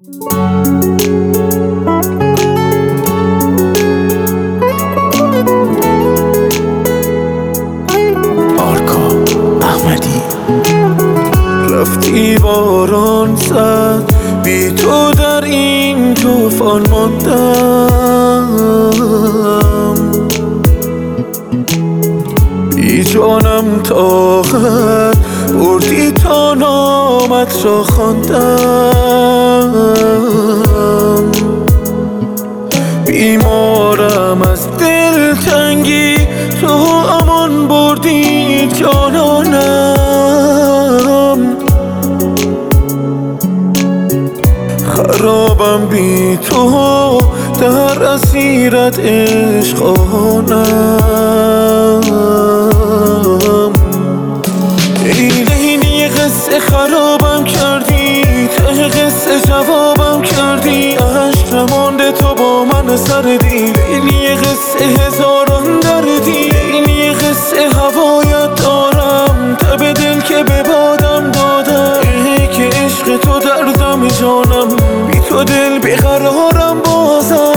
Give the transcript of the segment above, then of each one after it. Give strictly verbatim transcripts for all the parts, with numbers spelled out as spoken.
آرکا احمدی. رفتی باران زد، بی تو در این طوفان ماندم، بی جانم طاقت بردی تا نامت را خواندم. بیمارم از دلتنگی، تو امان بردی جانانم. خرابم بی تو در اسیرت عشقانم. اینه قصه خرابم کردی، ته قصه جوابم کردی. عشق نمانده تو با من سر دیل، اینه قصه هزاران دردی. اینه قصه هوایت دارم، تب دل که به بادم دادم. ای که عشق تو دردم جانم، بی تو دل بیقرارم بازم.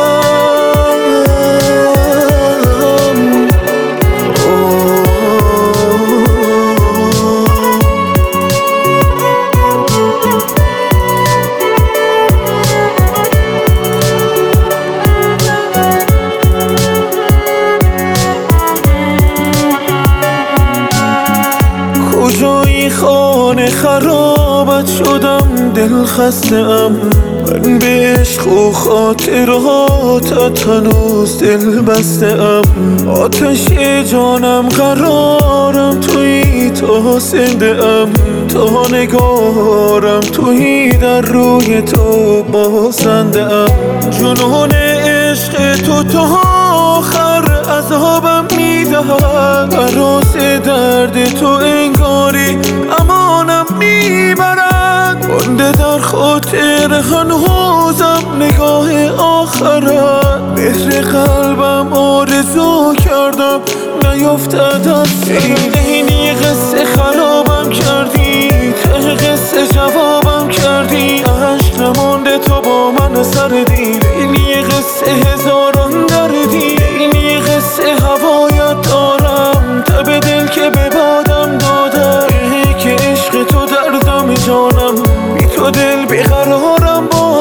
کجایی خانه خرابت شدم، دل خسته ام من به عشق و خاطراتت، هنوز دل بسته ام. آتش جانم قرارم تویی، تا زنده ام تا نگارم تویی، در روی تو بازنده ام. جنون عشق تو تا آخر عذابم میدهد، عروس درد تو انگاری امانم میبرد. مانده در خاطر هنوزم نگاه آخرت، مهر قلبم آرزو کردم نیفتد از اینه قصه خرابم کردی، ته قصه جوابم کردی. عشق نمانده تو با من سر دیل، اینه قصه هزاران دردی. اینه قصه هوایت دارم، تب دل که به بادم دادم. ای که عشق تو دردم جانم، بی تو دل بیقرارم با